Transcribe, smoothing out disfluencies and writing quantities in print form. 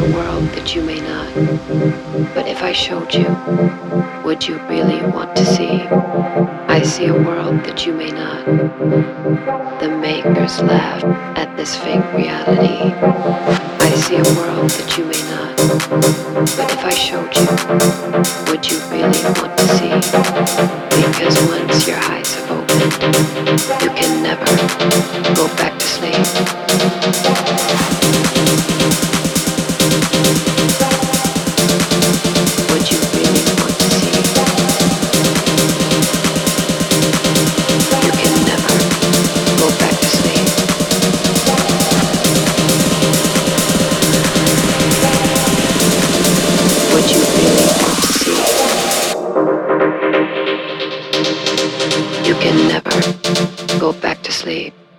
a world that you may not. But if I showed you, would you really want to see? I see a world that you may not. The makers laugh at this fake reality. I see a world that you may not. But if I showed you, would you really want to see? Because once your eyes have opened, you can never go back to sleep. Would you really want to see? You can never go back to sleep. Would you really want to see? You can never go back to sleep.